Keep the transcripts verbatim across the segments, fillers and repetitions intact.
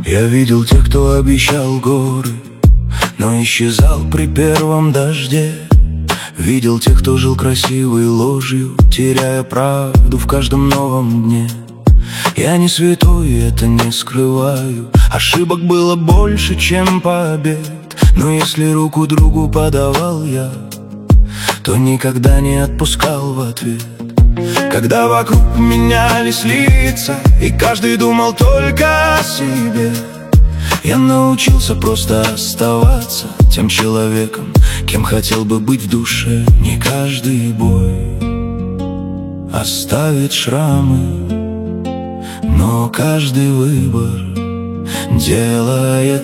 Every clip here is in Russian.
Я видел тех, кто обещал горы, но исчезал при первом дожде. Видел тех, кто жил красивой ложью, теряя правду в каждом новом дне. Я не святой, и это не скрываю. Ошибок было больше, чем побед. Но если руку другу подавал я, то никогда не отпускал в ответ. Когда вокруг менялись лица, и каждый думал только о себе, я научился просто оставаться тем человеком, кем хотел бы быть в душе. Не каждый бой оставит шрамы, но каждый выбор делает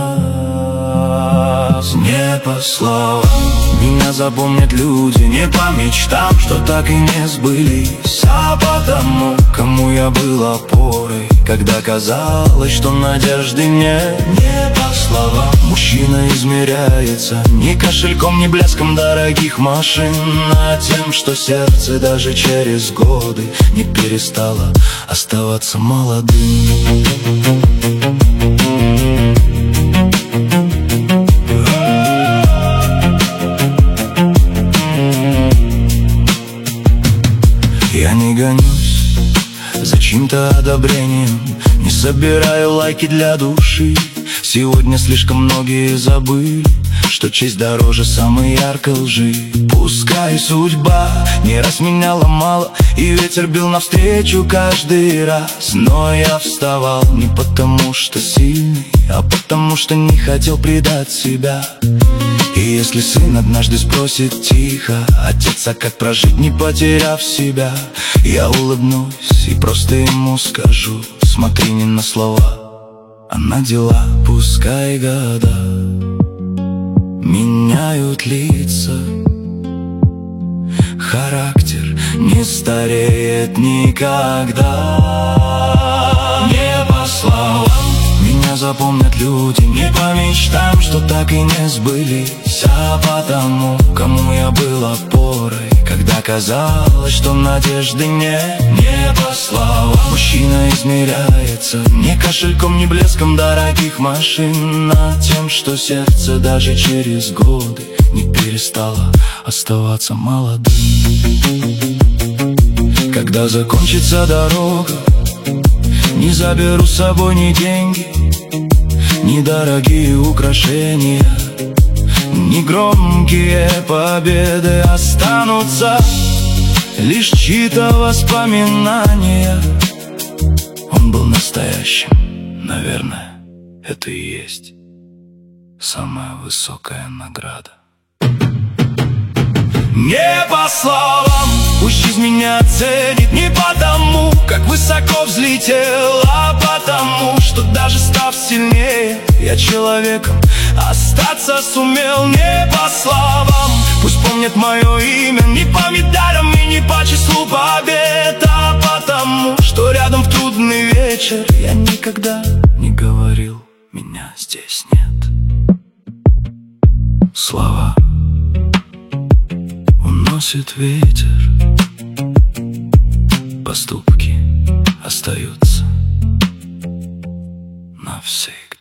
нас. Не по словам меня запомнят люди, не по мечтам, что так и не сбылись, а потому, кому я был опорой, когда казалось, что надежды нет. Не по словам мужчина измеряется ни кошельком, ни блеском дорогих машин, а тем, что сердце даже через годы не перестало оставаться молодым. Я не гонюсь за чьим-то одобрением, не собираю лайки для души. Сегодня слишком многие забыли, что честь дороже самой яркой лжи. Пускай судьба не раз меня ломала, и ветер бил навстречу каждый раз, но я вставал не потому, что сильный, а потому, что не хотел предать себя. И если сын однажды спросит тихо: отец, а как прожить, не потеряв себя? Я улыбнусь и просто ему скажу: смотри не на слова, а на дела. Пускай года меняют лица, характер не стареет никогда. Не по словам меня запомнят люди, не по мечтам, что так и не сбылись, а потому, кому я был опорой, когда казалось, что надежды нет. Не по словам мужчина измеряется ни кошельком, ни блеском дорогих машин, а тем, что сердце даже через годы не перестало оставаться молодым. Когда закончится дорога, не заберу с собой ни деньги, ни дорогие украшения, ни громкие победы. Останутся лишь чьи-то воспоминания. Он был настоящим, наверное, это и есть самая высокая награда. Не по словам пусть жизнь меня ценит, не потому, как высоко взлетел, а потому, что даже став сильнее, я человеком остаться сумел. Не по словам пусть помнят мое имя, не по медалям и не по числу побед, а потому, что рядом в трудный вечер я никогда не говорил: меня здесь нет. Слова уносит ветер, поступки остаются навсегда.